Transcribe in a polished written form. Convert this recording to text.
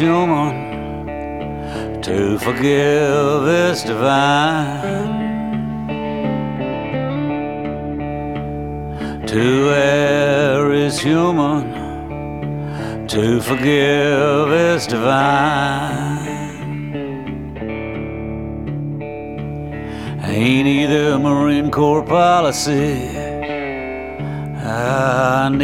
human, to forgive is divine. To err is human, to forgive is divine. Ain't either Marine Corps policy. I